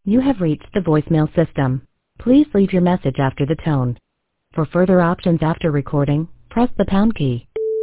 You have reached the voicemail system. Please leave your message after the tone. For further options after recording, press the pound key.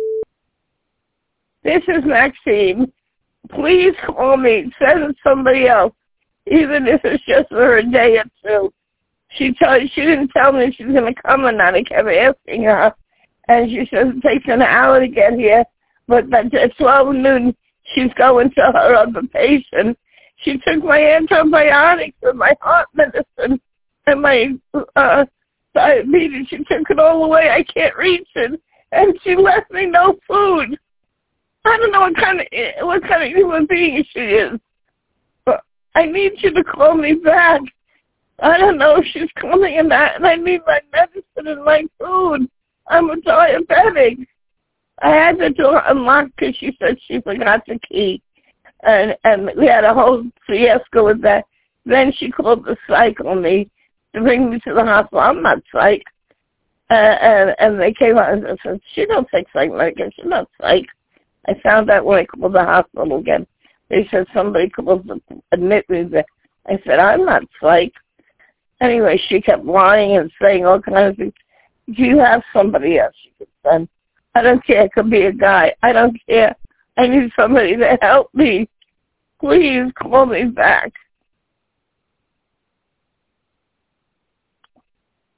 This is Maxine. Please call me. Send somebody else, even if it's just for a day or two. She didn't tell me she's going to come or not. I kept asking her, and she says it takes an hour to get here. But at 12 noon, she's going to her other patient. She took my antibiotics and my heart medicine and my diabetes. She took it all away. I can't reach it. And she left me no food. I don't know what kind of human being she is. But I need you to call me back. I don't know if she's coming or not, and I need my medicine and my food. I'm a diabetic. I had the door unlocked because she said she forgot the key. And we had a whole fiasco with that. Then she called the psych on me to bring me to the hospital. I'm not psych. And they came out and said, she don't take psych medication. She's not psych. I found out when I called the hospital again. They said somebody called to admit me there. I said, I'm not psych. Anyway, she kept lying and saying all kinds of things. Do you have somebody else you could send? I don't care. It could be a guy. I don't care. I need somebody to help me. Please call me back.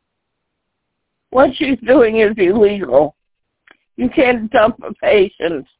What she's doing is illegal. You can't dump a patient